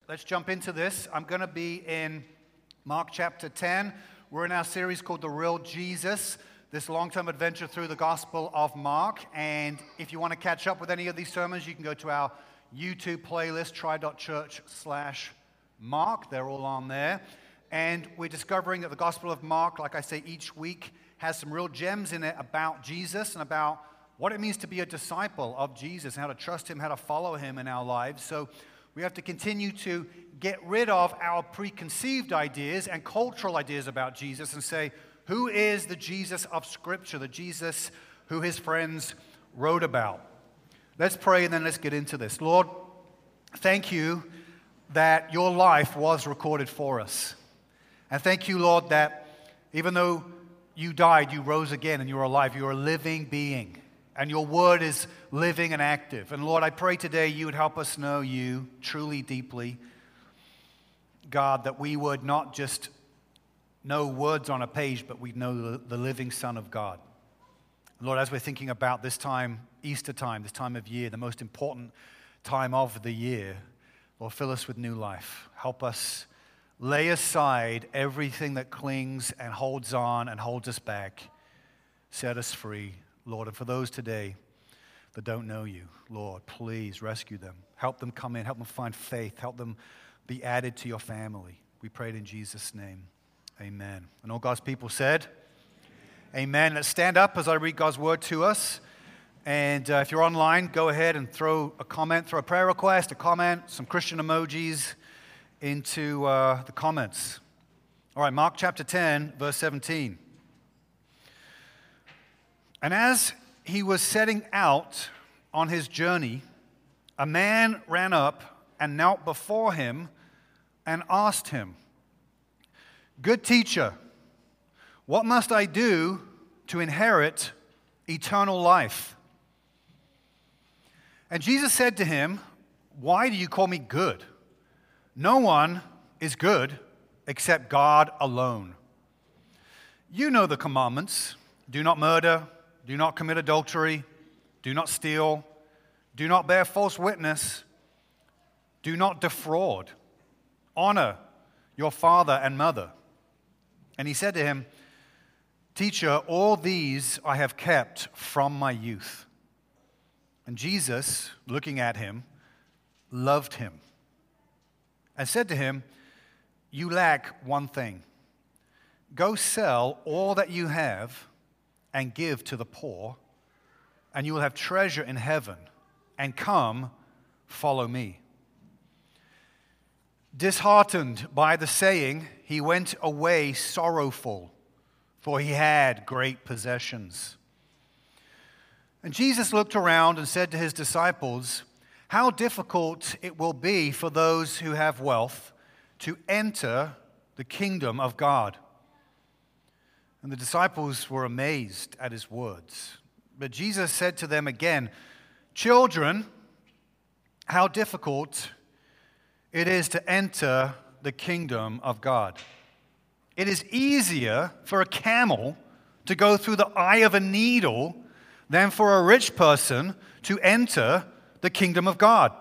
let's jump into this. I'm going to be in Mark chapter 10. We're in our series called The Real Jesus, this long-term adventure through the Gospel of Mark. And if you want to catch up with any of these sermons, you can go to our YouTube playlist, try.church/Mark. They're all on there. And we're discovering that the Gospel of Mark, like I say, each week has some real gems in it about Jesus and about what it means to be a disciple of Jesus, and how to trust Him, how to follow Him in our lives. So we have to continue to get rid of our preconceived ideas and cultural ideas about Jesus and say, who is the Jesus of Scripture, the Jesus who His friends wrote about? Let's pray and then let's get into this. Lord, thank you that your life was recorded for us. And thank you, Lord, that even though you died, you rose again and you're alive. You're a living being. And your word is living and active. And Lord, I pray today you would help us know you truly, deeply. God, that we would not just know words on a page, but we'd know the living Son of God. Lord, as we're thinking about this time, Easter time, this time of year, the most important time of the year, Lord, fill us with new life. Help us lay aside everything that clings and holds on and holds us back. Set us free, Lord. And for those today that don't know you, Lord, please rescue them. Help them come in. Help them find faith. Help them be added to your family. We pray it in Jesus' name. Amen. And all God's people said, amen. Let's stand up as I read God's word to us. And if you're online, go ahead and throw a comment, throw a prayer request, a comment, some Christian emojis into the comments. All right, Mark chapter 10, verse 17. And as he was setting out on his journey, a man ran up and knelt before him and asked him, "Good teacher, what must I do to inherit eternal life?" And Jesus said to him, "Why do you call me good? No one is good except God alone. You know the commandments. Do not murder. Do not commit adultery. Do not steal. Do not bear false witness. Do not defraud. Honor your father and mother." And he said to him, "Teacher, all these I have kept from my youth." And Jesus, looking at him, loved him and said to him, "You lack one thing. Go sell all that you have and give to the poor, and you will have treasure in heaven. And come, follow me." Disheartened by the saying, he went away sorrowful, for he had great possessions. And Jesus looked around and said to his disciples, "How difficult it will be for those who have wealth to enter the kingdom of God." And the disciples were amazed at his words. But Jesus said to them again, "Children, how difficult it is to enter the kingdom of God. It is easier for a camel to go through the eye of a needle than for a rich person to enter the kingdom of God."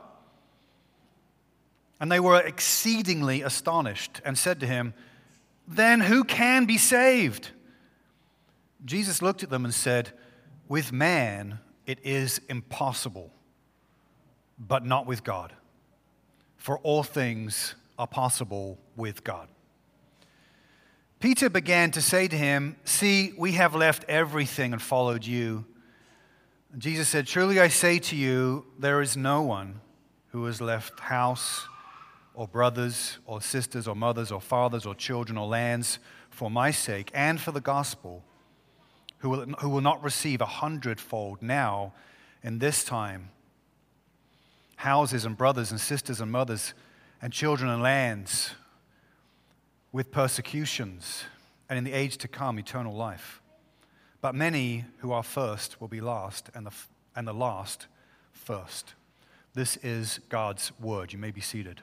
And they were exceedingly astonished and said to him, "Then who can be saved?" Jesus looked at them and said, "With man it is impossible, but not with God. For all things are possible with God." Peter began to say to him, "See, we have left everything and followed you." And Jesus said, "Truly I say to you, there is no one who has left house or brothers or sisters or mothers or fathers or children or lands for my sake and for the gospel, who will not receive 100-fold now in this time houses and brothers and sisters and mothers and children and lands with persecutions, and in the age to come eternal life. But many who are first will be last, and the last first." This is God's word. You may be seated.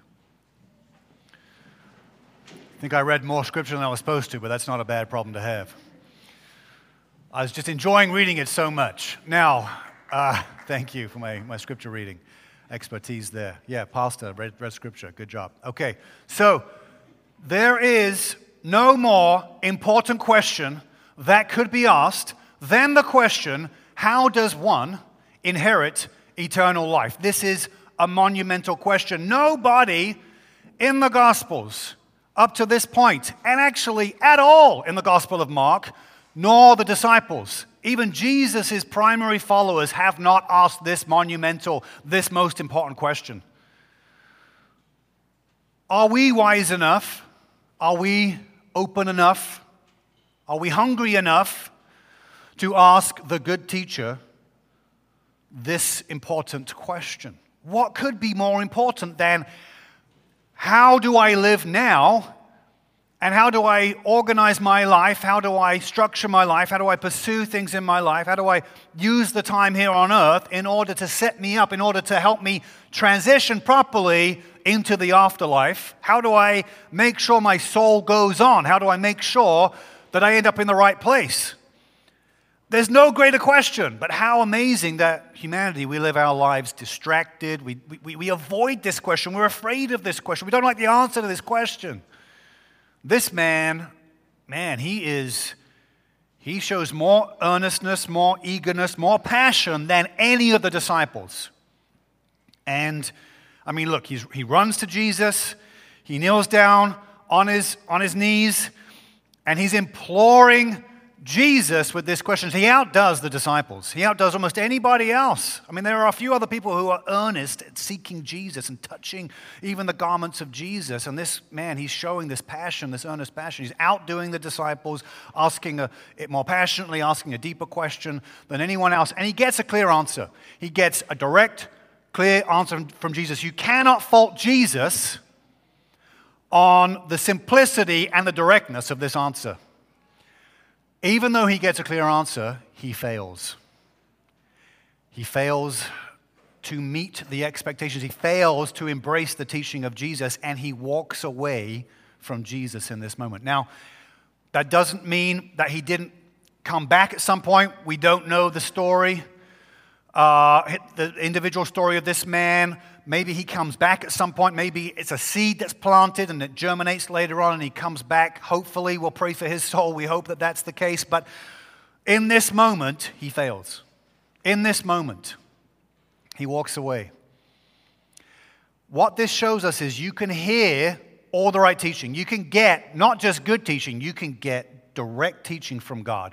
I think I read more scripture than I was supposed to, but that's not a bad problem to have. I was just enjoying reading it so much. Now, thank you for my scripture reading. expertise there. Yeah, pastor, read scripture. Good job. Okay, so there is no more important question that could be asked than the question, how does one inherit eternal life? This is a monumental question. Nobody in the Gospels up to this point, and actually at all in the Gospel of Mark, nor the disciples, even Jesus' primary followers, have not asked this monumental, this most important question. Are we wise enough? Are we open enough? Are we hungry enough to ask the good teacher this important question? What could be more important than how do I live now, and how do I organize my life? How do I structure my life? How do I pursue things in my life? How do I use the time here on earth in order to set me up, in order to help me transition properly into the afterlife? How do I make sure my soul goes on? How do I make sure that I end up in the right place? There's no greater question, but how amazing that humanity, we live our lives distracted. We avoid this question. We're afraid of this question. We don't like the answer to this question. This man, he shows more earnestness, more eagerness, more passion than any of the disciples. And, I mean, look, he runs to Jesus. He kneels down on his knees, and he's imploring Jesus with this question. He outdoes the disciples. He outdoes almost anybody else. I mean, there are a few other people who are earnest at seeking Jesus and touching even the garments of Jesus. And this man, he's showing this passion, this earnest passion. He's outdoing the disciples, asking it more passionately, asking a deeper question than anyone else. And he gets a clear answer. He gets a direct, clear answer from Jesus. You cannot fault Jesus on the simplicity and the directness of this answer. Even though he gets a clear answer, he fails. He fails to meet the expectations. He fails to embrace the teaching of Jesus, and he walks away from Jesus in this moment. Now, that doesn't mean that he didn't come back at some point. We don't know the story, the individual story of this man. Maybe he comes back at some point. Maybe it's a seed that's planted and it germinates later on and he comes back. Hopefully, we'll pray for his soul. We hope that that's the case. But in this moment, he fails. In this moment, he walks away. What this shows us is you can hear all the right teaching. You can get not just good teaching, you can get direct teaching from God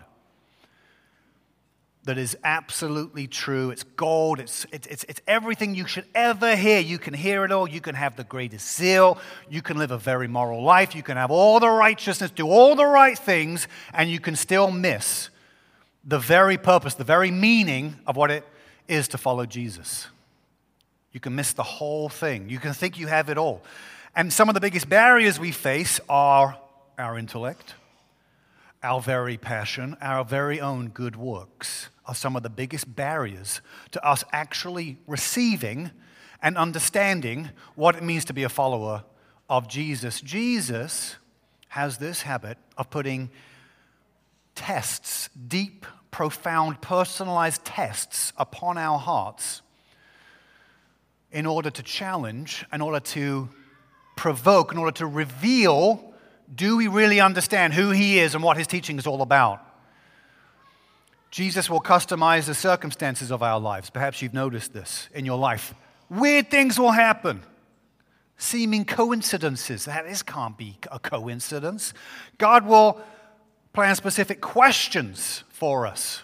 that is absolutely true. It's gold. It's everything you should ever hear. You can hear it all. You can have the greatest zeal. You can live a very moral life. You can have all the righteousness, do all the right things, and you can still miss the very purpose, the very meaning of what it is to follow Jesus. You can miss the whole thing. You can think you have it all. And some of the biggest barriers we face are our intellect, our very passion, our very own good works are some of the biggest barriers to us actually receiving and understanding what it means to be a follower of Jesus. Jesus has this habit of putting tests, deep, profound, personalized tests upon our hearts in order to challenge, in order to provoke, in order to reveal, do we really understand who he is and what his teaching is all about? Jesus will customize the circumstances of our lives. Perhaps you've noticed this in your life. Weird things will happen. Seeming coincidences. This can't be a coincidence. God will plan specific questions for us.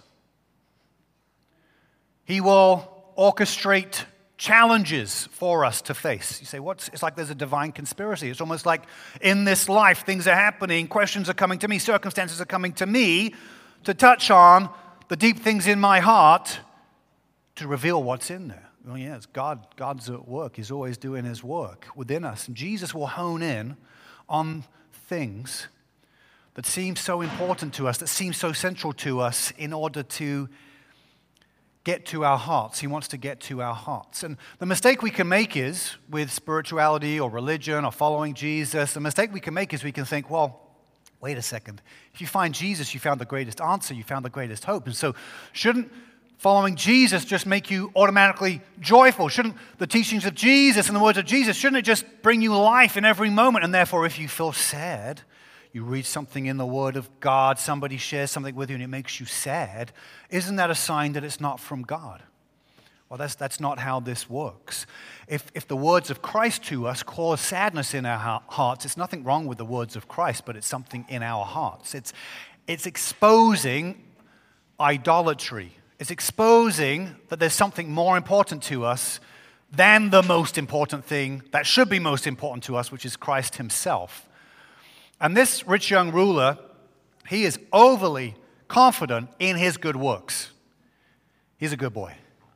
He will orchestrate challenges for us to face. You say, it's like there's a divine conspiracy. It's almost like in this life, things are happening, questions are coming to me, circumstances are coming to me to touch on the deep things in my heart to reveal what's in there. Well, yes, God's at work. He's always doing his work within us. And Jesus will hone in on things that seem so important to us, that seem so central to us in order to get to our hearts. He wants to get to our hearts. And the mistake we can make is, with spirituality or religion or following Jesus, the mistake we can make is we can think, well, wait a second. If you find Jesus, you found the greatest answer, you found the greatest hope. And so shouldn't following Jesus just make you automatically joyful? Shouldn't the teachings of Jesus and the words of Jesus, shouldn't it just bring you life in every moment? And therefore, if you feel sad, you read something in the Word of God, somebody shares something with you and it makes you sad, isn't that a sign that it's not from God? Well, that's not how this works. If the words of Christ to us cause sadness in our hearts, it's nothing wrong with the words of Christ, but it's something in our hearts. It's exposing idolatry. It's exposing that there's something more important to us than the most important thing that should be most important to us, which is Christ himself. And this rich young ruler, he is overly confident in his good works. He's a good boy.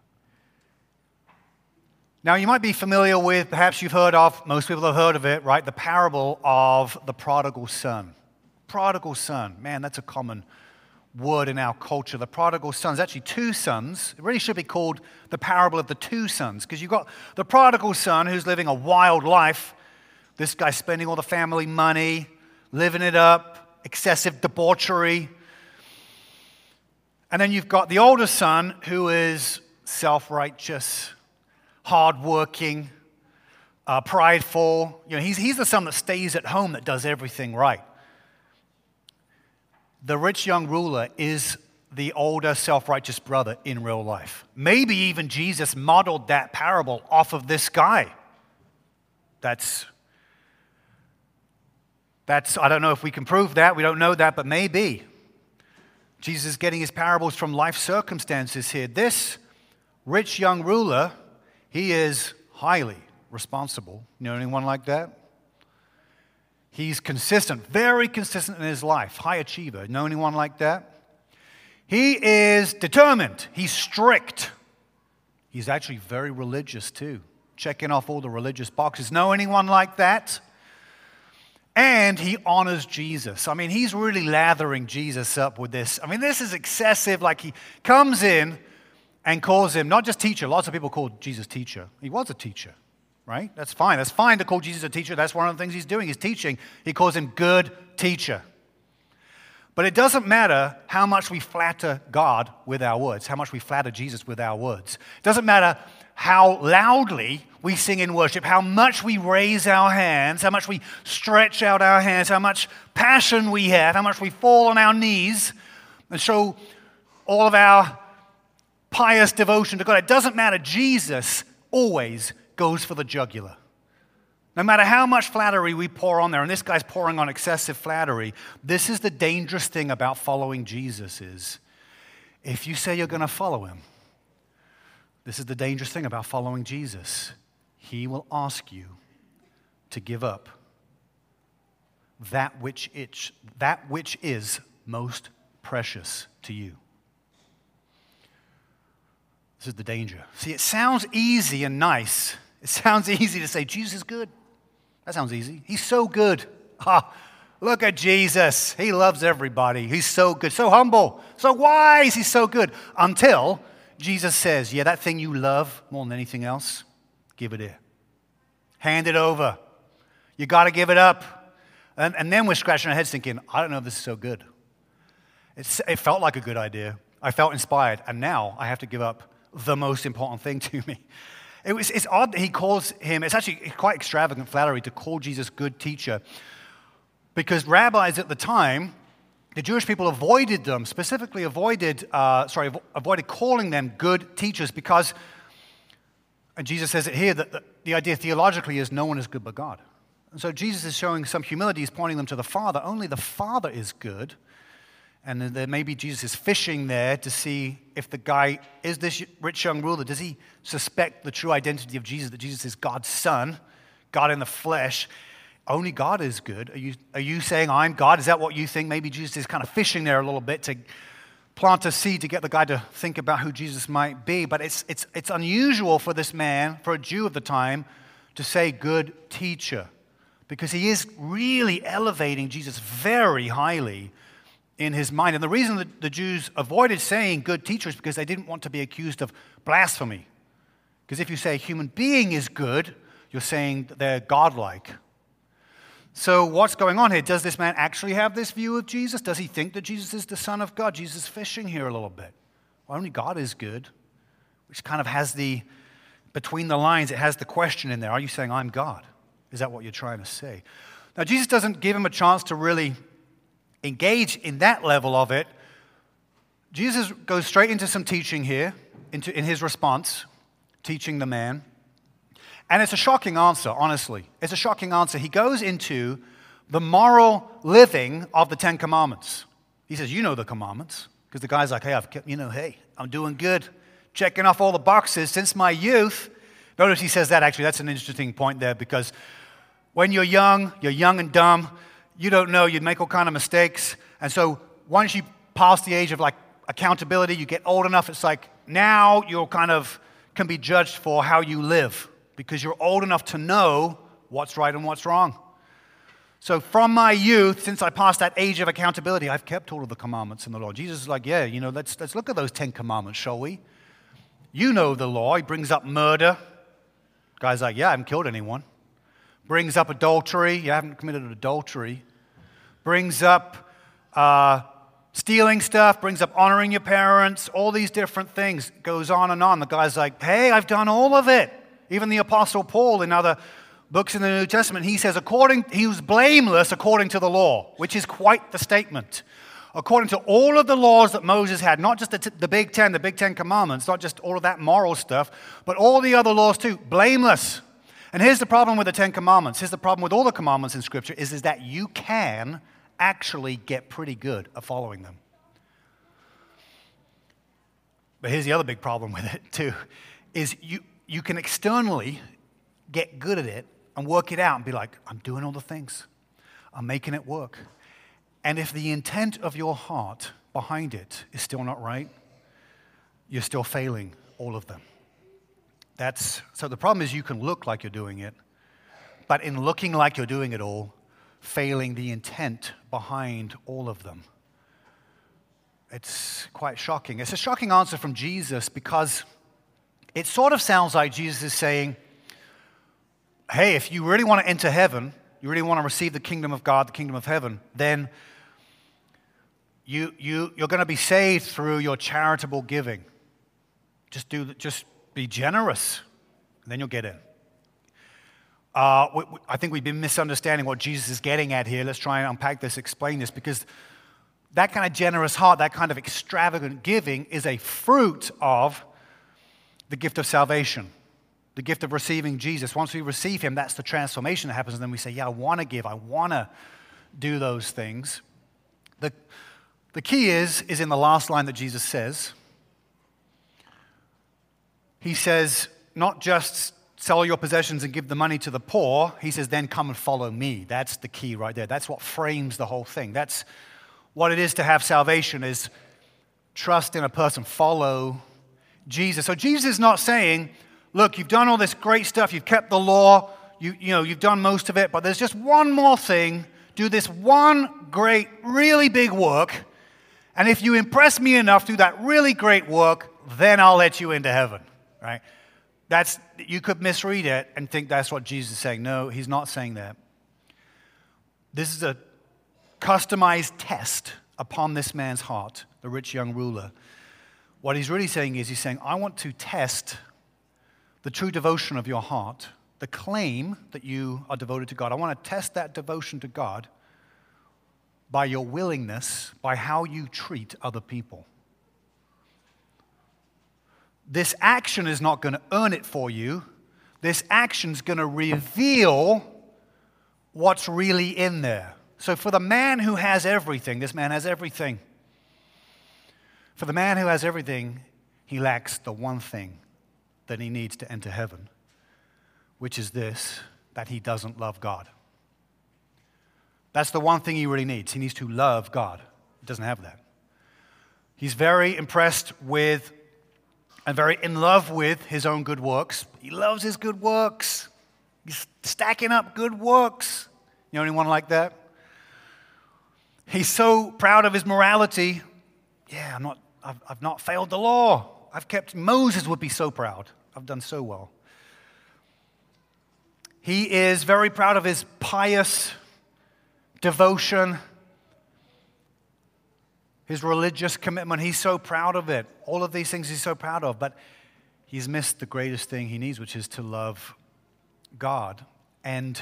Now, you might be familiar with, perhaps you've heard of, most people have heard of it, right? The parable of the prodigal son. Prodigal son. Man, that's a common word in our culture. The prodigal son. There's actually two sons. It really should be called the parable of the two sons, because you've got the prodigal son who's living a wild life. This guy spending all the family money, living it up, excessive debauchery. And then you've got the older son who is self-righteous, hardworking, prideful. You know, he's the son that stays at home, that does everything right. The rich young ruler is the older self-righteous brother in real life. Maybe even Jesus modeled that parable off of this guy. That's I don't know if we can prove that. We don't know that, but maybe. Jesus is getting his parables from life circumstances here. This rich young ruler, he is highly responsible. You know anyone like that? He's consistent, very consistent in his life. High achiever. Know anyone like that? He is determined. He's strict. He's actually very religious too. Checking off all the religious boxes. Know anyone like that? And he honors Jesus. I mean, he's really lathering Jesus up with this. I mean, this is excessive. Like, he comes in and calls him, not just teacher. Lots of people call Jesus teacher. He was a teacher, right? That's fine. That's fine to call Jesus a teacher. That's one of the things he's doing. He's teaching. He calls him good teacher. But it doesn't matter how much we flatter God with our words, how much we flatter Jesus with our words. It doesn't matter how loudly we sing in worship, how much we raise our hands, how much we stretch out our hands, how much passion we have, how much we fall on our knees and show all of our pious devotion to God. It doesn't matter. Jesus always goes for the jugular. No matter how much flattery we pour on there, and this guy's pouring on excessive flattery, this is the dangerous thing about following Jesus is, if you say you're going to follow him, this is the dangerous thing about following Jesus. He will ask you to give up that which is most precious to you. This is the danger. See, it sounds easy and nice. It sounds easy to say, Jesus is good. That sounds easy. He's so good. Look at Jesus. He loves everybody. He's so good, so humble, so wise. He's so good. Until Jesus says, yeah, that thing you love more than anything else, give it here. Hand it over. You got to give it up. And then we're scratching our heads thinking, I don't know if this is so good. It felt like a good idea. I felt inspired. And now I have to give up the most important thing to me. It's odd that he calls him, it's actually quite extravagant flattery to call Jesus good teacher, because rabbis at the time, the Jewish people avoided them, specifically avoided calling them good teachers, because, and Jesus says it here, that the idea theologically is no one is good but God. And so Jesus is showing some humility. He's pointing them to the Father. Only the Father is good. And then maybe Jesus is fishing there to see if the guy is this rich young ruler. Does he suspect the true identity of Jesus, that Jesus is God's son, God in the flesh? Only God is good. Are you saying I'm God? Is that what you think? Maybe Jesus is kind of fishing there a little bit to plant a seed to get the guy to think about who Jesus might be. But it's unusual for this man, for a Jew of the time, to say good teacher, because he is really elevating Jesus very highly in his mind. And the reason that the Jews avoided saying good teacher is because they didn't want to be accused of blasphemy. Because if you say a human being is good, you're saying that they're godlike. So what's going on here? Does this man actually have this view of Jesus? Does he think that Jesus is the Son of God? Jesus is fishing here a little bit. only God is good, which kind of has between the lines, it has the question in there. Are you saying, I'm God? Is that what you're trying to say? Now, Jesus doesn't give him a chance to really engage in that level of it. Jesus goes straight into some teaching here, in his response, teaching the man. And it's a shocking answer, honestly. It's a shocking answer. He goes into the moral living of the Ten Commandments. He says, you know the commandments. Because the guy's like, hey, I'm doing good. Checking off all the boxes since my youth. Notice he says that, actually. That's an interesting point there, because when you're young and dumb. You don't know. You'd make all kind of mistakes. And so once you pass the age of like accountability, you get old enough, it's like now you kind of can be judged for how you live because you're old enough to know what's right and what's wrong. So from my youth, since I passed that age of accountability, I've kept all of the commandments in the law. Jesus is like, yeah, let's look at those 10 commandments, shall we? You know the law. He brings up murder. Guy's like, yeah, I haven't killed anyone. Brings up adultery. You haven't committed adultery. Brings up stealing stuff. Brings up honoring your parents. All these different things. Goes on and on. The guy's like, hey, I've done all of it. Even the Apostle Paul in other books in the New Testament, he says he was blameless according to the law, which is quite the statement. According to all of the laws that Moses had, not just the Big Ten Commandments, not just all of that moral stuff, but all the other laws too, blameless. And here's the problem with the 10 Commandments. Here's the problem with all the commandments in Scripture is that you can actually get pretty good at following them. But here's the other big problem with it too, is you can externally get good at it and work it out and be like, I'm doing all the things. I'm making it work. And if the intent of your heart behind it is still not right, you're still failing all of them. So the problem is you can look like you're doing it, but in looking like you're doing it all, failing the intent behind all of them. It's quite shocking. It's a shocking answer from Jesus because it sort of sounds like Jesus is saying, hey, if you really want to enter heaven, you really want to receive the kingdom of God, the kingdom of heaven, then you're going to be saved through your charitable giving. Just be generous, and then you'll get in. I think we've been misunderstanding what Jesus is getting at here. Let's try and unpack this, explain this, because that kind of generous heart, that kind of extravagant giving is a fruit of the gift of salvation, the gift of receiving Jesus. Once we receive him, that's the transformation that happens, and then we say, yeah, I want to give. I want to do those things. The key is in the last line that Jesus says. He says, not just sell your possessions and give the money to the poor. He says, then come and follow me. That's the key right there. That's what frames the whole thing. That's what it is to have salvation, is trust in a person. Follow Jesus. So Jesus is not saying, look, you've done all this great stuff. You've kept the law. You've done most of it. But there's just one more thing. Do this one great, really big work. And if you impress me enough through that really great work, then I'll let you into heaven. Right? You could misread it and think that's what Jesus is saying. No, he's not saying that. This is a customized test upon this man's heart, the rich young ruler. What he's really saying is, he's saying, I want to test the true devotion of your heart, the claim that you are devoted to God. I want to test that devotion to God by your willingness, by how you treat other people. This action is not going to earn it for you. This action is going to reveal what's really in there. So for the man who has everything, this man has everything. For the man who has everything, he lacks the one thing that he needs to enter heaven, which is this, that he doesn't love God. That's the one thing he really needs. He needs to love God. He doesn't have that. He's very impressed with and very in love with his own good works. He loves his good works. He's stacking up good works. You know anyone like that? He's so proud of his morality. Yeah, I've not failed the law. Moses would be so proud. I've done so well. He is very proud of his pious devotion. his religious commitment. He's so proud of it. All of these things he's so proud of, but he's missed the greatest thing he needs, which is to love God. And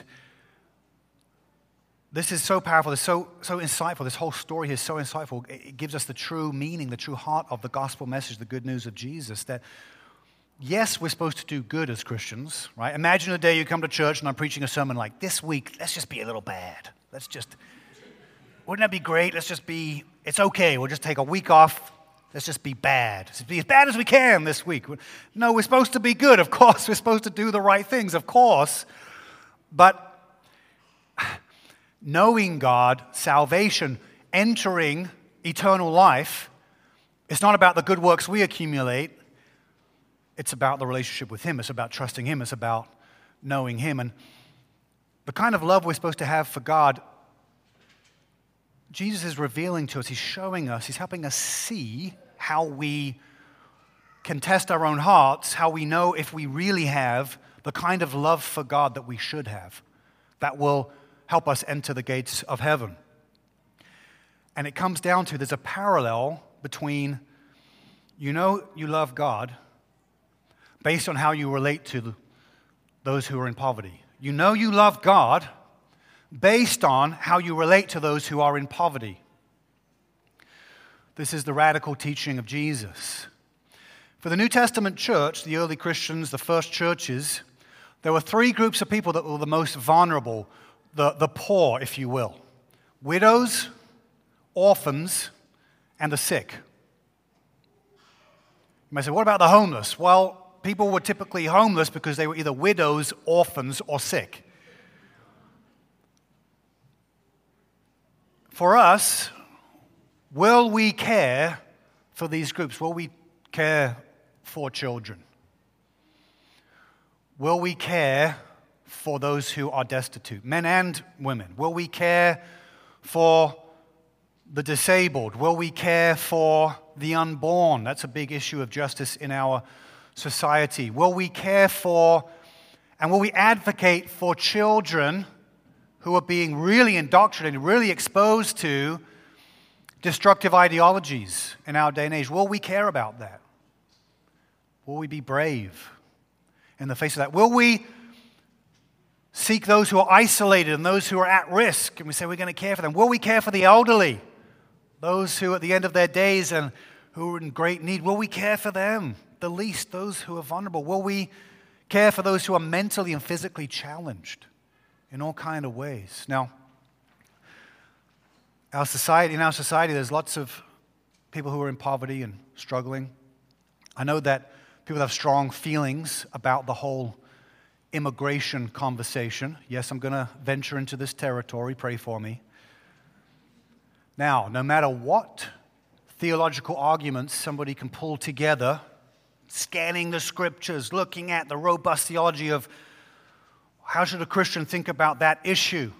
this is so powerful. It's so insightful. This whole story is so insightful. It gives us the true meaning, the true heart of the gospel message, the good news of Jesus, that yes, we're supposed to do good as Christians, right? Imagine a day you come to church and I'm preaching a sermon like, this week, let's just be a little bad. Wouldn't that be great? It's okay. We'll just take a week off. Let's just be bad. Let's be as bad as we can this week. No, we're supposed to be good, of course. We're supposed to do the right things, of course. But knowing God, salvation, entering eternal life, it's not about the good works we accumulate. It's about the relationship with Him. It's about trusting Him. It's about knowing Him. And the kind of love we're supposed to have for God, Jesus is revealing to us. He's showing us. He's helping us see how we can test our own hearts, how we know if we really have the kind of love for God that we should have, that will help us enter the gates of heaven. And it comes down to there's a parallel between you love God based on how you relate to those who are in poverty. You love God based on how you relate to those who are in poverty. This is the radical teaching of Jesus. For the New Testament church, the early Christians, the first churches, there were three groups of people that were the most vulnerable, the poor, if you will. Widows, orphans, and the sick. You might say, what about the homeless? Well, people were typically homeless because they were either widows, orphans, or sick. For us, will we care for these groups? Will we care for children? Will we care for those who are destitute, men and women? Will we care for the disabled? Will we care for the unborn? That's a big issue of justice in our society. Will we care for and will we advocate for children who are being really indoctrinated, really exposed to destructive ideologies in our day and age? Will we care about that? Will we be brave in the face of that? Will we seek those who are isolated and those who are at risk, and we say we're going to care for them? Will we care for the elderly, those who are at the end of their days and who are in great need? Will we care for them, the least, those who are vulnerable? Will we care for those who are mentally and physically challenged in all kinds of ways? Now, in our society, there's lots of people who are in poverty and struggling. I know that people have strong feelings about the whole immigration conversation. Yes, I'm going to venture into this territory. Pray for me. Now, no matter what theological arguments somebody can pull together, scanning the scriptures, looking at the robust theology of how should a Christian think about that issue?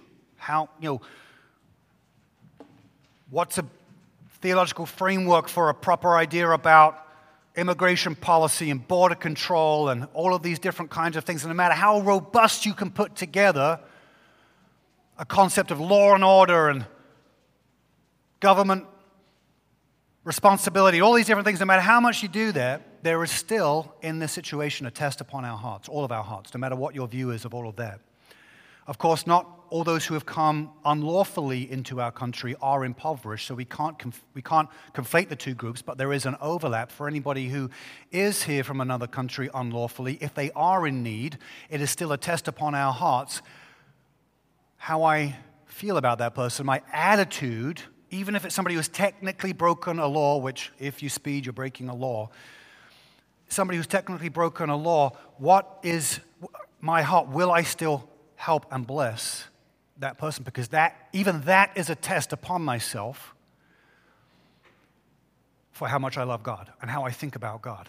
What's a theological framework for a proper idea about immigration policy and border control and all of these different kinds of things? And no matter how robust you can put together a concept of law and order and government responsibility, all these different things, no matter how much you do that, there is still in this situation a test upon our hearts, all of our hearts, no matter what your view is of all of that. Of course, not all those who have come unlawfully into our country are impoverished, so we can't conflate the two groups, but there is an overlap for anybody who is here from another country unlawfully. If they are in need, it is still a test upon our hearts how I feel about that person, my attitude, even if it's somebody who's technically broken a law, which if you speed, you're breaking a law. Somebody who's technically broken a law, what is my heart? Will I still help and bless that person? Because even that is a test upon myself for how much I love God and how I think about God.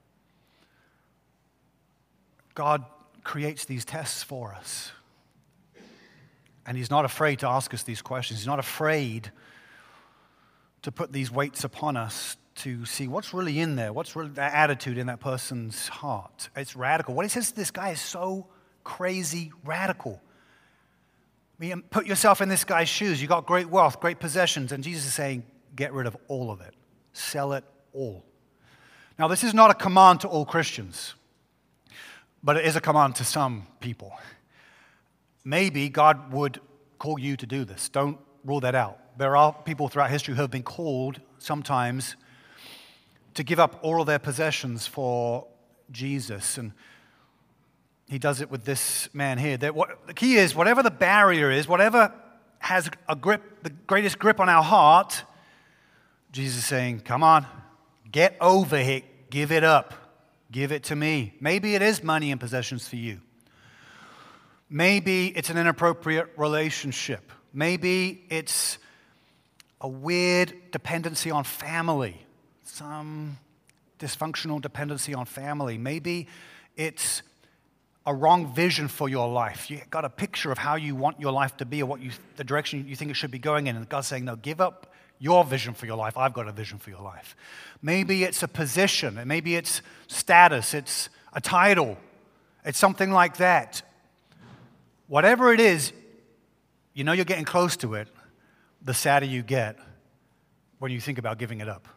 God creates these tests for us. And He's not afraid to ask us these questions. He's not afraid to put these weights upon us to see what's really in there, what's really that attitude in that person's heart. It's radical. What He says to this guy is so crazy radical. I mean, put yourself in this guy's shoes. You got great wealth, great possessions, and Jesus is saying, get rid of all of it. Sell it all. Now, this is not a command to all Christians, but it is a command to some people. Maybe God would call you to do this. Don't rule that out. There are people throughout history who have been called sometimes to give up all of their possessions for Jesus. And he does it with this man here. The key is, whatever the barrier is, whatever has a grip, the greatest grip on our heart, Jesus is saying, come on, get over it, give it up, give it to me. Maybe it is money and possessions for you. Maybe it's an inappropriate relationship. Maybe it's a weird dependency on family, some dysfunctional dependency on family. Maybe it's a wrong vision for your life. You got a picture of how you want your life to be or the direction you think it should be going in. And God's saying, no, give up your vision for your life. I've got a vision for your life. Maybe it's a position. Maybe it's status. It's a title. It's something like that. Whatever it is, you know you're getting close to it, the sadder you get when you think about giving it up.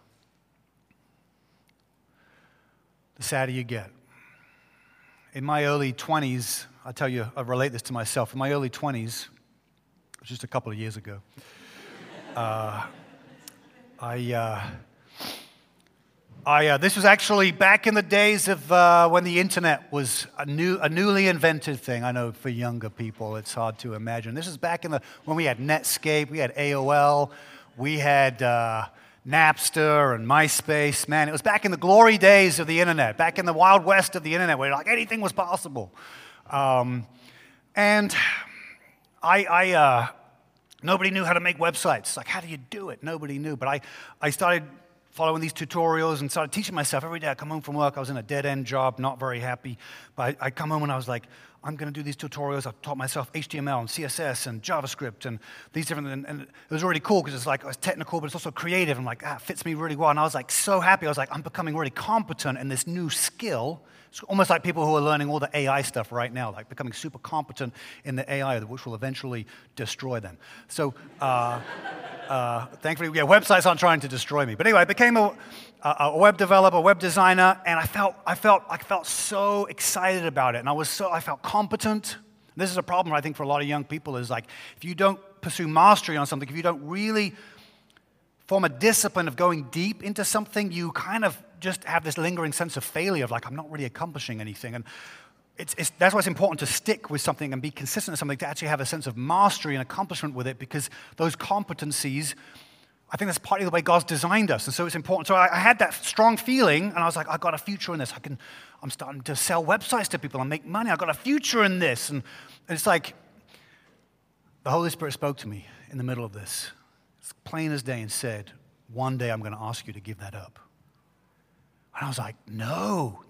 The sadder you get. In my early 20s, I'll tell you, I relate this to myself. In my early 20s, just a couple of years ago, this was actually back in the days of when the internet was a newly invented thing. I know for younger people, it's hard to imagine. This is back when we had Netscape, we had AOL, we had Napster and MySpace. Man, it was back in the glory days of the internet, back in the Wild West of the internet, where like anything was possible. And nobody knew how to make websites. Like, how do you do it? Nobody knew. But I started following these tutorials and started teaching myself every day. I come home from work. I was in a dead-end job, not very happy. But I come home and I was like, I'm going to do these tutorials. I taught myself HTML and CSS and JavaScript and these different, and it was really cool because it's like, it's technical, but it's also creative. I'm like, it fits me really well. And I was like so happy. I was like, I'm becoming really competent in this new skill. It's almost like people who are learning all the AI stuff right now, like becoming super competent in the AI, which will eventually destroy them. So thankfully, yeah, websites aren't trying to destroy me. But anyway, I became a web developer, web designer, and I felt so excited about it, and I felt competent. This is a problem, I think, for a lot of young people, is like, if you don't pursue mastery on something, if you don't really form a discipline of going deep into something, you kind of just have this lingering sense of failure, of like, I'm not really accomplishing anything. And that's why it's important to stick with something and be consistent with something, to actually have a sense of mastery and accomplishment with it, because those competencies, I think that's partly the way God's designed us. And so it's important. So I had that strong feeling, and I was like, I've got a future in this. I'm starting to sell websites to people and make money. I've got a future in this. And it's like the Holy Spirit spoke to me in the middle of this, as plain as day, and said, one day I'm going to ask you to give that up. And I was like, no,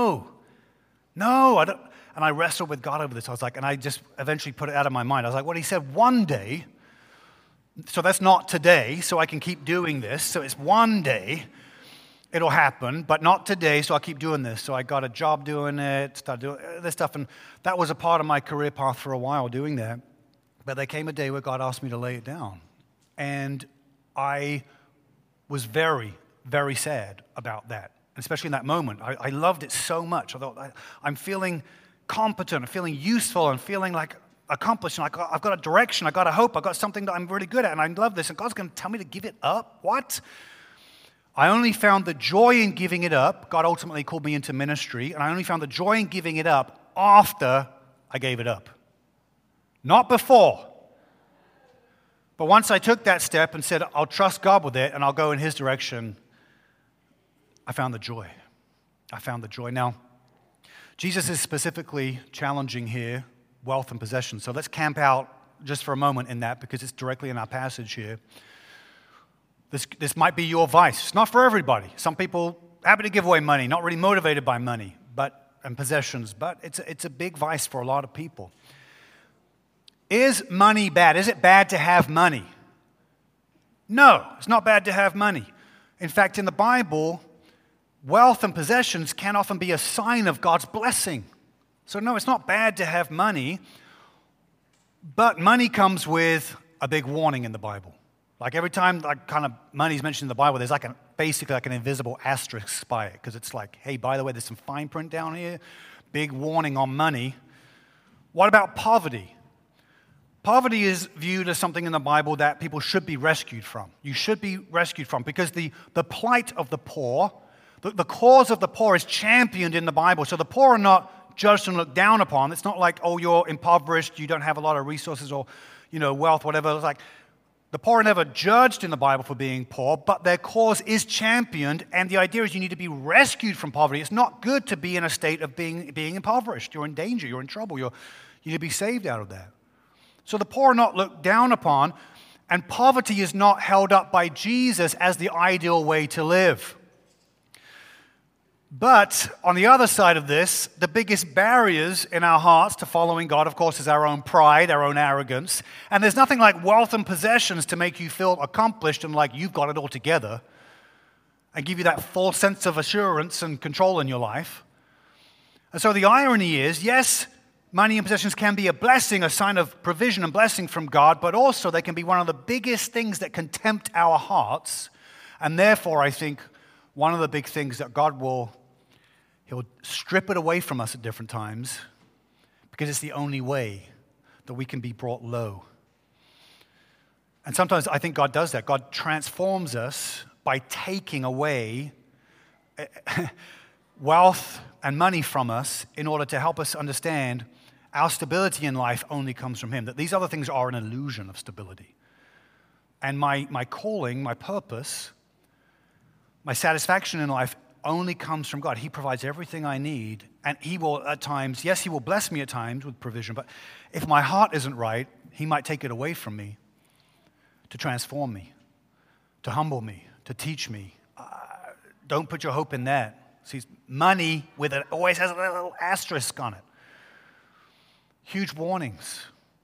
I don't. And I wrestled with God over this. I was like, and I just eventually put it out of my mind. I was like, well, he said one day, so that's not today, so I can keep doing this. So it's one day it'll happen, but not today, so I'll keep doing this. So I got a job doing it, started doing this stuff, and that was a part of my career path for a while, doing that. But there came a day where God asked me to lay it down. And I was very, very sad about that. Especially in that moment. I loved it so much. I thought, I'm feeling competent, I'm feeling useful, I'm feeling like accomplished, and I've got a direction, I've got a hope, I've got something that I'm really good at, and I love this, and God's going to tell me to give it up? What? I only found the joy in giving it up. God ultimately called me into ministry, and I only found the joy in giving it up after I gave it up. Not before. But once I took that step and said, I'll trust God with it, and I'll go in His direction, I found the joy. Now, Jesus is specifically challenging here wealth and possessions. So let's camp out just for a moment in that, because it's directly in our passage here. This might be your vice. It's not for everybody. Some people happy to give away money, not really motivated by money and possessions, but it's a big vice for a lot of people. Is money bad? Is it bad to have money? No, it's not bad to have money. In fact, in the Bible, wealth and possessions can often be a sign of God's blessing. So no, it's not bad to have money, but money comes with a big warning in the Bible. Like every time like kind of money is mentioned in the Bible, there's like basically like an invisible asterisk by it, because it's like, hey, by the way, there's some fine print down here, big warning on money. What about poverty? Poverty is viewed as something in the Bible that people should be rescued from. You should be rescued from, because the plight of the poor, the cause of the poor is championed in the Bible. So the poor are not judged and looked down upon. It's not like, oh, you're impoverished, you don't have a lot of resources or, wealth, whatever. It's like the poor are never judged in the Bible for being poor, but their cause is championed, and the idea is you need to be rescued from poverty. It's not good to be in a state of being impoverished. You're in danger, you're in trouble, you need to be saved out of that. So the poor are not looked down upon, and poverty is not held up by Jesus as the ideal way to live. But on the other side of this, the biggest barriers in our hearts to following God, of course, is our own pride, our own arrogance. And there's nothing like wealth and possessions to make you feel accomplished and like you've got it all together and give you that false sense of assurance and control in your life. And so the irony is, yes, money and possessions can be a blessing, a sign of provision and blessing from God, but also they can be one of the biggest things that can tempt our hearts. And therefore, I think one of the big things that God He'll strip it away from us at different times, because it's the only way that we can be brought low. And sometimes I think God does that. God transforms us by taking away wealth and money from us in order to help us understand our stability in life only comes from Him, that these other things are an illusion of stability. And my calling, my purpose, my satisfaction in life only comes from God. He provides everything I need, and He will at times, yes, He will bless me at times with provision, but if my heart isn't right, He might take it away from me to transform me, to humble me, to teach me. Don't put your hope in that. See, money with it always has a little asterisk on it. Huge warnings.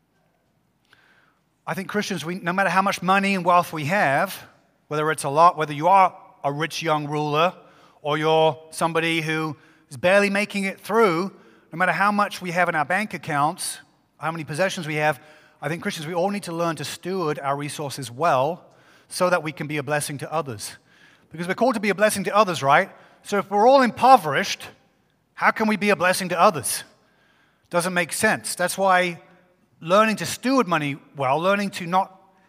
I think Christians, no matter how much money and wealth we have, whether it's a lot, whether you are a rich young ruler, or you're somebody who is barely making it through, no matter how much we have in our bank accounts, how many possessions we have, I think Christians, we all need to learn to steward our resources well so that we can be a blessing to others. Because we're called to be a blessing to others, right? So if we're all impoverished, how can we be a blessing to others? Doesn't make sense. That's why learning to steward money well, learning so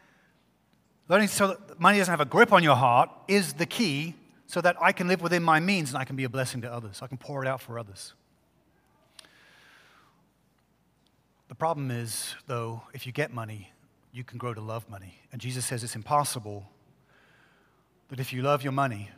that money doesn't have a grip on your heart is the key, so that I can live within my means and I can be a blessing to others. I can pour it out for others. The problem is, though, if you get money, you can grow to love money. And Jesus says it's impossible that if you love your money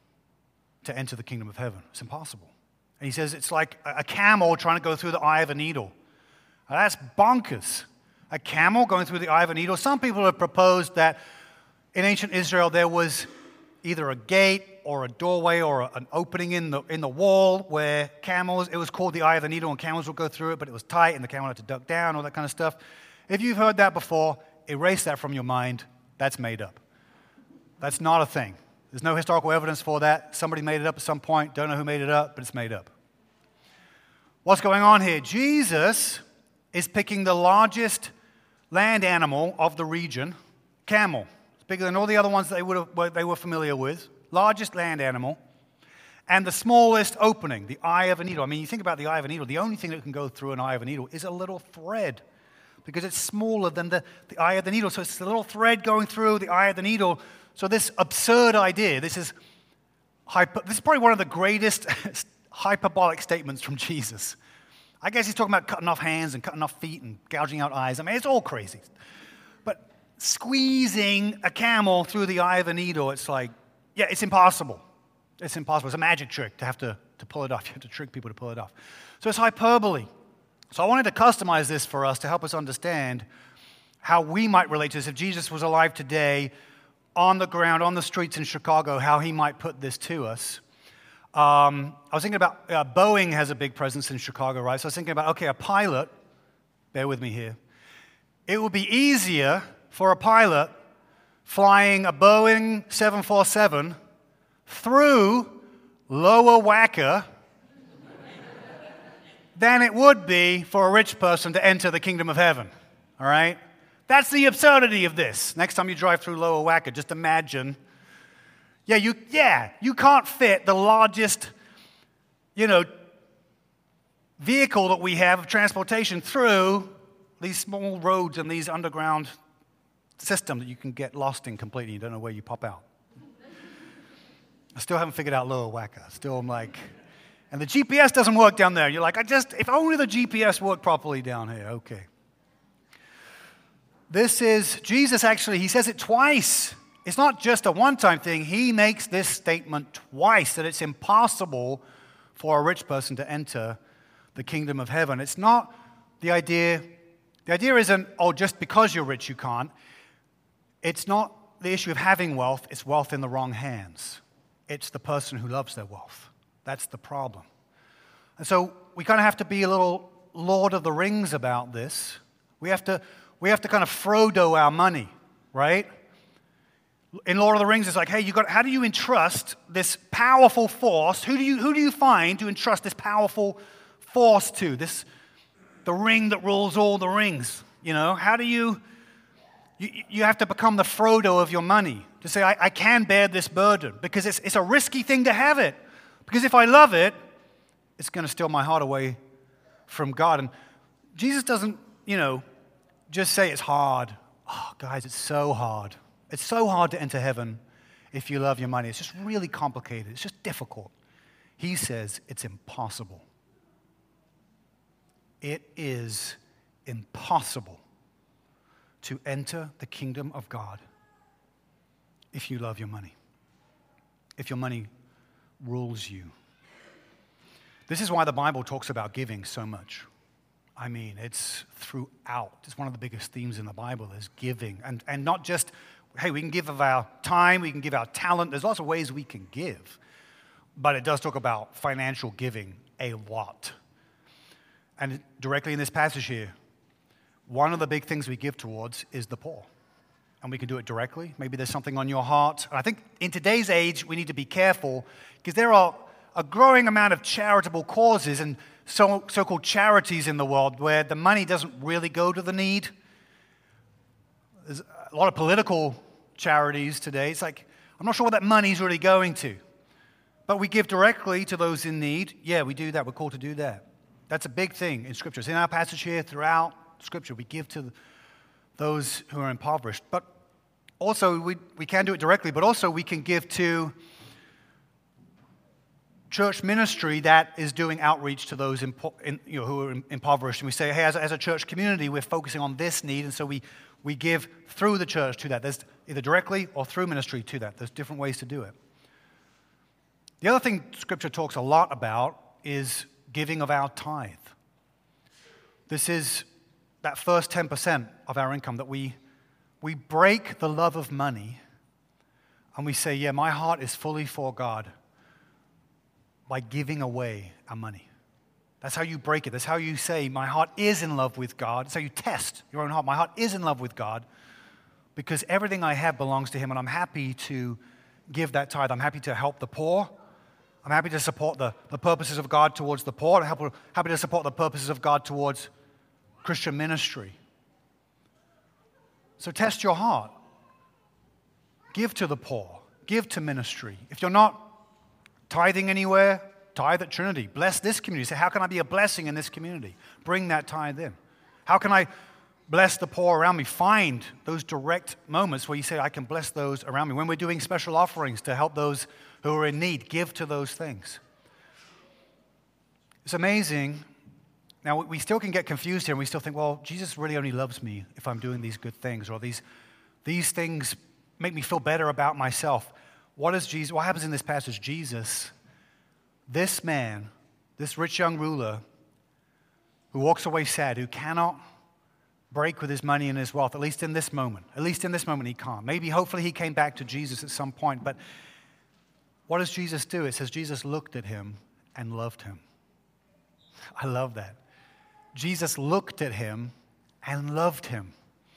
to enter the kingdom of heaven. It's impossible. And He says it's like a camel trying to go through the eye of a needle. Now, that's bonkers. A camel going through the eye of a needle. Some people have proposed that in ancient Israel there was either a gate or a doorway or an opening in the wall where camels, it was called the eye of the needle, and camels would go through it, but it was tight and the camel had to duck down, all that kind of stuff. If you've heard that before, erase that from your mind. That's made up. That's not a thing. There's no historical evidence for that. Somebody made it up at some point. Don't know who made it up, but it's made up. What's going on here? Jesus is picking the largest land animal of the region, camel. Bigger than all the other ones they were familiar with. Largest land animal. And the smallest opening, the eye of a needle. I mean, you think about the eye of a needle. The only thing that can go through an eye of a needle is a little thread, because it's smaller than the eye of the needle. So it's a little thread going through the eye of the needle. So this absurd idea, this is probably one of the greatest hyperbolic statements from Jesus. I guess He's talking about cutting off hands and cutting off feet and gouging out eyes. I mean, it's all crazy. But squeezing a camel through the eye of a needle, it's like, yeah, it's impossible. It's impossible. It's a magic trick to pull it off. You have to trick people to pull it off. So it's hyperbole. So I wanted to customize this for us to help us understand how we might relate to this. If Jesus was alive today, on the ground, on the streets in Chicago, how He might put this to us. I was thinking about, Boeing has a big presence in Chicago, right? So I was thinking about, okay, a pilot, bear with me here. It would be easier for a pilot flying a Boeing 747 through Lower Wacker than it would be for a rich person to enter the kingdom of heaven, all right? That's the absurdity of this. Next time you drive through Lower Wacker, just imagine. You can't fit the largest, vehicle that we have of transportation through these small roads and these underground systems that you can get lost in completely. You don't know where you pop out. I still haven't figured out Lower Wacker. Still, I'm like, and the GPS doesn't work down there. You're like, if only the GPS worked properly down here. Okay. This is, Jesus actually, he says it twice. It's not just a one-time thing. He makes this statement twice, that it's impossible for a rich person to enter the kingdom of heaven. It's not the idea isn't, just because you're rich you can't. It's not the issue of having wealth, it's wealth in the wrong hands. It's the person who loves their wealth. That's the problem. And so we kind of have to be a little Lord of the Rings about this. We have to kind of Frodo our money, right? In Lord of the Rings, it's like, hey, how do you entrust this powerful force? Who do you find to entrust this powerful force to? The ring that rules all the rings. How do you have to become the Frodo of your money to say, I can bear this burden, because it's a risky thing to have it. Because if I love it, it's going to steal my heart away from God. And Jesus doesn't, just say it's hard. Oh, guys, it's so hard. It's so hard to enter heaven if you love your money. It's just really complicated. It's just difficult. He says it's impossible. It is impossible to enter the kingdom of God if you love your money, if your money rules you. This is why the Bible talks about giving so much. I mean, it's throughout. It's one of the biggest themes in the Bible is giving. And not just, hey, we can give of our time, we can give our talent. There's lots of ways we can give. But it does talk about financial giving a lot. And directly in this passage here, one of the big things we give towards is the poor. And we can do it directly. Maybe there's something on your heart. And I think in today's age, we need to be careful because there are a growing amount of charitable causes and so-called charities in the world where the money doesn't really go to the need. There's a lot of political charities today. It's like, I'm not sure what that money's really going to. But we give directly to those in need. Yeah, we do that. We're called to do that. That's a big thing in Scripture. It's in our passage here, throughout Scripture. We give to those who are impoverished. But also, we can do it directly, but also we can give to church ministry that is doing outreach to those who are impoverished. And we say, hey, as a church community, we're focusing on this need, and so we give through the church to that. There's either directly or through ministry to that. There's different ways to do it. The other thing Scripture talks a lot about is giving of our tithe. This is that first 10% of our income that we break the love of money and we say, yeah, my heart is fully for God by giving away our money. That's how you break it. That's how you say, my heart is in love with God. That's how you test your own heart. My heart is in love with God because everything I have belongs to Him, and I'm happy to give that tithe. I'm happy to help the poor. I'm happy to support the purposes of God towards the poor. I'm happy to support the purposes of God towards Christian ministry. So test your heart. Give to the poor. Give to ministry. If you're not tithing anywhere, tithe at Trinity. Bless this community. Say, how can I be a blessing in this community? Bring that tithe in. How can I bless the poor around me? Find those direct moments where you say, I can bless those around me. When we're doing special offerings to help those who are in need, give to those things. It's amazing. Now, we still can get confused here, and we still think, well, Jesus really only loves me if I'm doing these good things, or these things make me feel better about myself. What happens in this passage? Jesus, this man, this rich young ruler who walks away sad, who cannot break with his money and his wealth, at least in this moment. At least in this moment he can't. Maybe, hopefully, he came back to Jesus at some point, but what does Jesus do? It says Jesus looked at him and loved him. I love that. Jesus looked at him and loved him.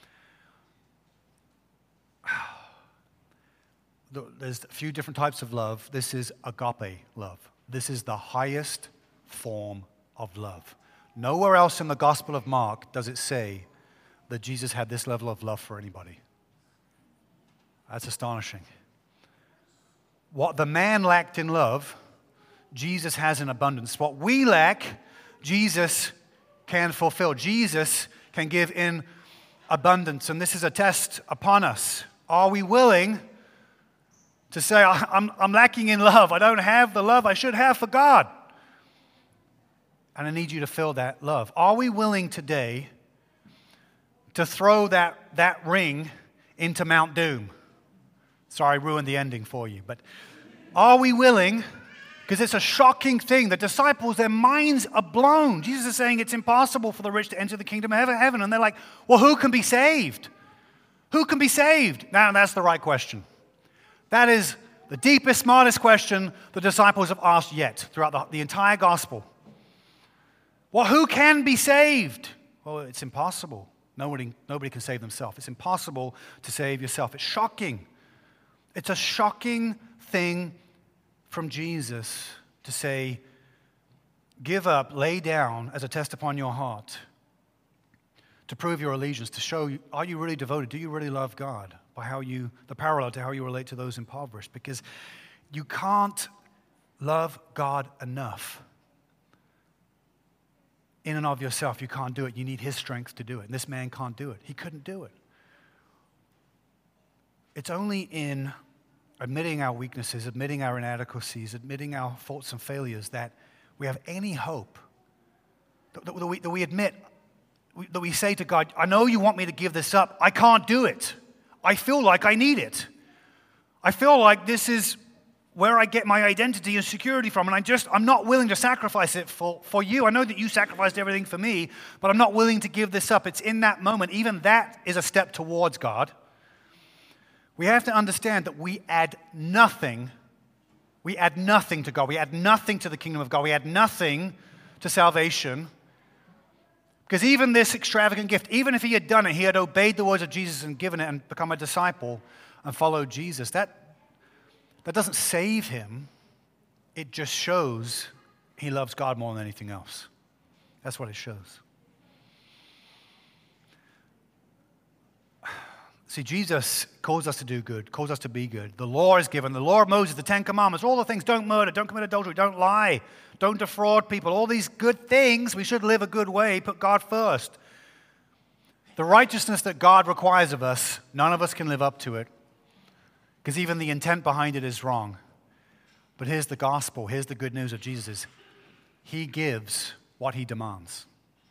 There's a few different types of love. This is agape love. This is the highest form of love. Nowhere else in the Gospel of Mark does it say that Jesus had this level of love for anybody. That's astonishing. What the man lacked in love, Jesus has in abundance. What we lack, Jesus can fulfill. Jesus can give in abundance. And this is a test upon us. Are we willing to say, I'm lacking in love. I don't have the love I should have for God. And I need you to fill that love. Are we willing today to throw that ring into Mount Doom? Sorry, I ruined the ending for you. But are we willing? Because it's a shocking thing. The disciples, their minds are blown. Jesus is saying it's impossible for the rich to enter the kingdom of heaven. And they're like, well, who can be saved? Who can be saved? Now, that's the right question. That is the deepest, smartest question the disciples have asked yet throughout the entire gospel. Well, who can be saved? Well, it's impossible. Nobody can save themselves. It's impossible to save yourself. It's shocking. It's a shocking thing from Jesus to say, give up, lay down as a test upon your heart to prove your allegiance, to show, are you really devoted? Do you really love God? By the parallel to how you relate to those impoverished. Because you can't love God enough. In and of yourself, you can't do it. You need His strength to do it. And this man can't do it. He couldn't do it. It's only in admitting our weaknesses, admitting our inadequacies, admitting our faults and failures that we have any hope. That we admit, that we say to God, I know you want me to give this up. I can't do it. I feel like I need it. I feel like this is where I get my identity and security from, and I'm not willing to sacrifice it for you. I know that you sacrificed everything for me, but I'm not willing to give this up. It's in that moment. Even that is a step towards God. We have to understand that we add nothing. We add nothing to God. We add nothing to the kingdom of God. We add nothing to salvation. Because even this extravagant gift, even if he had done it, he had obeyed the words of Jesus and given it and become a disciple and followed Jesus, that doesn't save him. It just shows he loves God more than anything else. That's what it shows. See, Jesus calls us to do good, calls us to be good. The law is given, the law of Moses, the Ten Commandments, all the things, don't murder, don't commit adultery, don't lie, don't defraud people, all these good things, we should live a good way, put God first. The righteousness that God requires of us, none of us can live up to it, because even the intent behind it is wrong. But here's the gospel, here's the good news of Jesus is, He gives what He demands.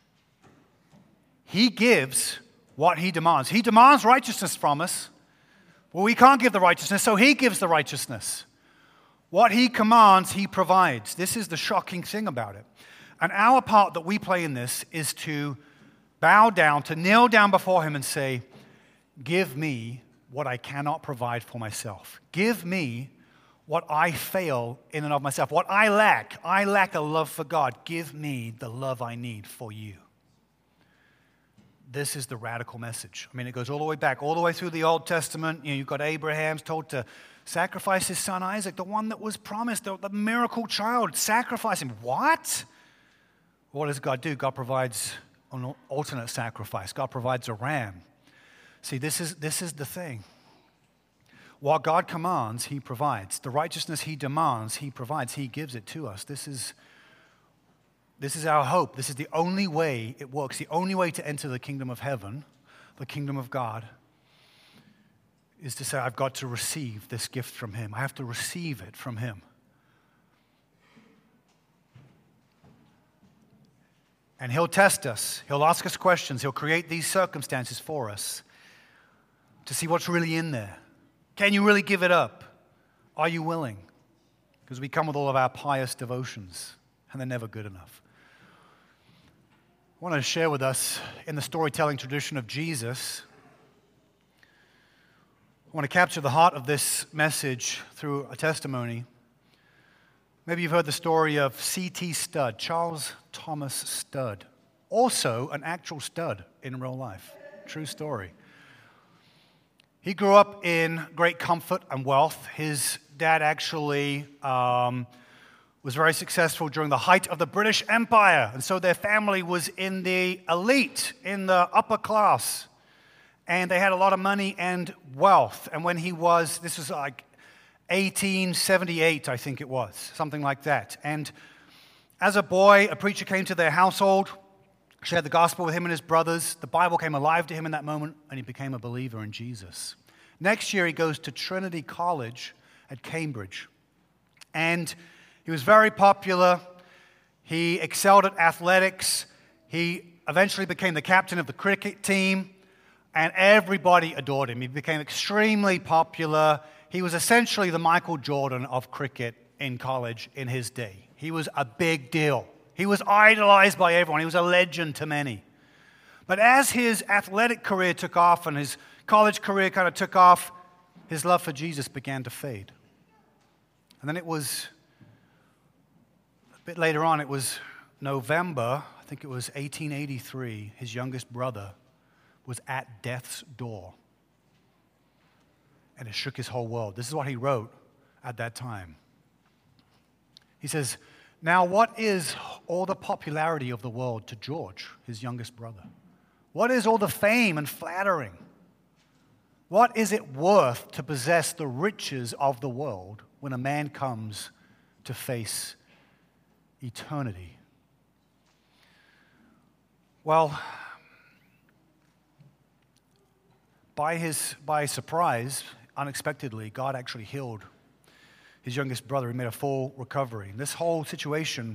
He gives what He demands. He demands righteousness from us. Well, we can't give the righteousness, so He gives the righteousness. What He commands, He provides. This is the shocking thing about it. And our part that we play in this is to bow down, to kneel down before Him and say, give me what I cannot provide for myself. Give me what I fail in and of myself, what I lack. I lack a love for God. Give me the love I need for you. This is the radical message. I mean, it goes all the way back, all the way through the Old Testament. You know, you've got Abraham's told to sacrifice his son Isaac, the one that was promised, the miracle child. Sacrifice him. What? What does God do? God provides an alternate sacrifice. God provides a ram. See, this is the thing. What God commands, He provides. The righteousness He demands, He provides. He gives it to us. This is our hope. This is the only way it works. The only way to enter the kingdom of heaven, the kingdom of God, is to say, I've got to receive this gift from Him. I have to receive it from Him. And He'll test us. He'll ask us questions. He'll create these circumstances for us to see what's really in there. Can you really give it up? Are you willing? Because we come with all of our pious devotions, and they're never good enough. I want to share with us, in the storytelling tradition of Jesus, I want to capture the heart of this message through a testimony. Maybe you've heard the story of C.T. Studd, Charles Thomas Studd, also an actual stud in real life. True story. He grew up in great comfort and wealth. His dad actually was very successful during the height of the British Empire, and so their family was in the elite, in the upper class. and they had a lot of money and wealth. And when this was like 1878, I think it was, something like that. And as a boy, a preacher came to their household, shared the gospel with him and his brothers. The Bible came alive to him in that moment, and he became a believer in Jesus. Next year, he goes to Trinity College at Cambridge. And he was very popular. He excelled at athletics. He eventually became the captain of the cricket team, and everybody adored him. He became extremely popular. He was essentially the Michael Jordan of cricket in college in his day. He was a big deal. He was idolized by everyone. He was a legend to many. But as his athletic career took off and his college career kind of took off, his love for Jesus began to fade. And then it was, a bit later on, it was November, I think it was 1883, his youngest brother was at death's door. And it shook his whole world. This is what he wrote at that time. He says, "Now what is all the popularity of the world to George, his youngest brother? What is all the fame and flattering? What is it worth to possess the riches of the world when a man comes to face eternity?" Well, by surprise, unexpectedly, God actually healed his youngest brother. He made a full recovery. And this whole situation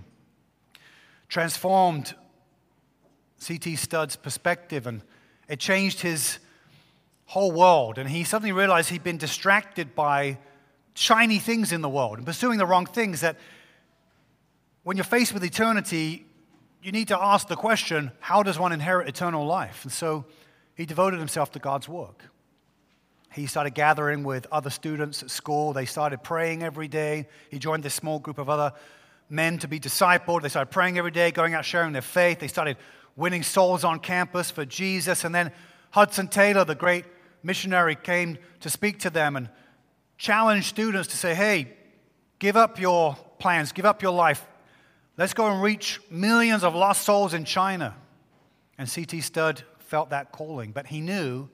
transformed C.T. Studd's perspective, and it changed his whole world. And he suddenly realized he'd been distracted by shiny things in the world and pursuing the wrong things, that when you're faced with eternity, you need to ask the question, how does one inherit eternal life? And so he devoted himself to God's work. He started gathering with other students at school. They started praying every day. He joined this small group of other men to be discipled. They started praying every day, going out sharing their faith. They started winning souls on campus for Jesus. And then Hudson Taylor, the great missionary, came to speak to them and challenge students to say, hey, give up your plans, give up your life. Let's go and reach millions of lost souls in China. And C.T. Studd felt that calling, but he knew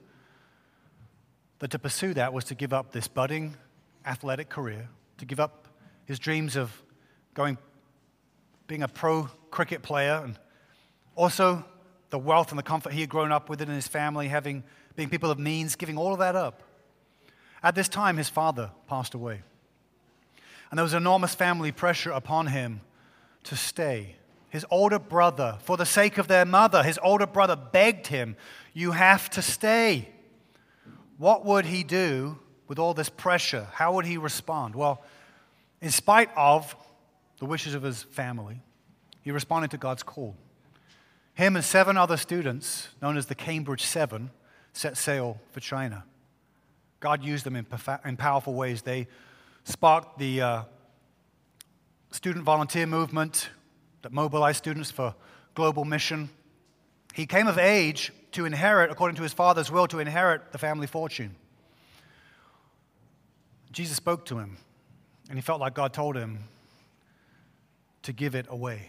that to pursue that was to give up this budding athletic career, to give up his dreams of being a pro cricket player, and also the wealth and the comfort he had grown up with in his family, being people of means, giving all of that up. At this time, his father passed away. And there was enormous family pressure upon him to stay. His older brother, for the sake of their mother, his older brother begged him, "You have to stay." What would he do with all this pressure? How would he respond? Well, in spite of the wishes of his family, he responded to God's call. Him and 7 other students, known as the Cambridge 7, set sail for China. God used them in powerful ways. They sparked the student volunteer movement that mobilized students for global mission. He came of age to inherit, according to his father's will, to inherit the family fortune. Jesus spoke to him, and he felt like God told him to give it away.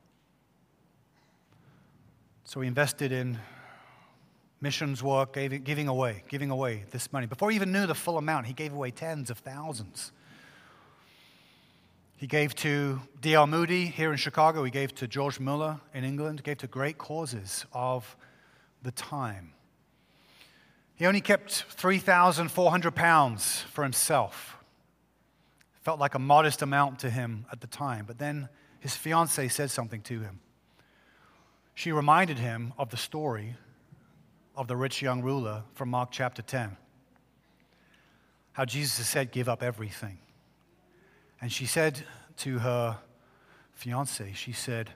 So he invested in missions work, giving away this money. Before he even knew the full amount, he gave away tens of thousands. He gave to D.L. Moody here in Chicago. He gave to George Muller in England. He gave to great causes of the time. He only kept 3,400 pounds for himself. It felt like a modest amount to him at the time. But then his fiancée said something to him. She reminded him of the story of the rich young ruler from Mark chapter 10. How Jesus said, give up everything. And she said to her fiancé, she said,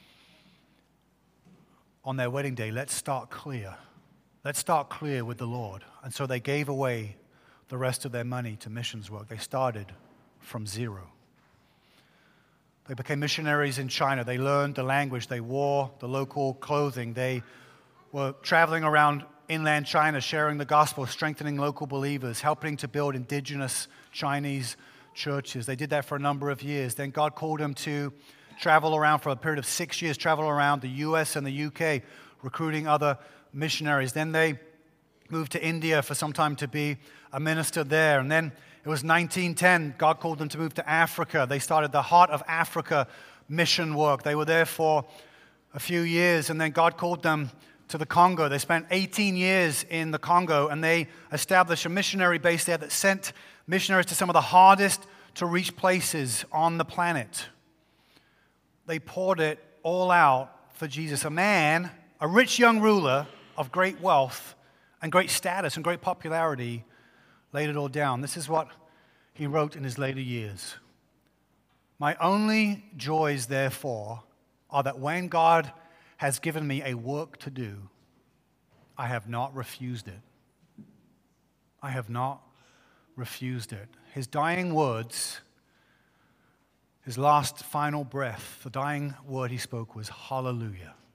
on their wedding day, let's start clear. Let's start clear with the Lord. And so they gave away the rest of their money to missions work. They started from zero. They became missionaries in China. They learned the language. They wore the local clothing. They were traveling around inland China, sharing the gospel, strengthening local believers, helping to build indigenous Chinese churches. They did that for a number of years. Then God called them to travel around for a period of 6 years, travel around the U.S. and the U.K., recruiting other missionaries. Then they moved to India for some time to be a minister there. And then it was 1910, God called them to move to Africa. They started the Heart of Africa mission work. They were there for a few years, and then God called them to the Congo. They spent 18 years in the Congo, and they established a missionary base there that sent missionaries to some of the hardest to reach places on the planet. They poured it all out for Jesus. A man, a rich young ruler of great wealth and great status and great popularity, laid it all down. This is what he wrote in his later years. My only joys, therefore, are that when God has given me a work to do, I have not refused it. I have not refused it. His dying words, his last final breath, the dying word he spoke was hallelujah.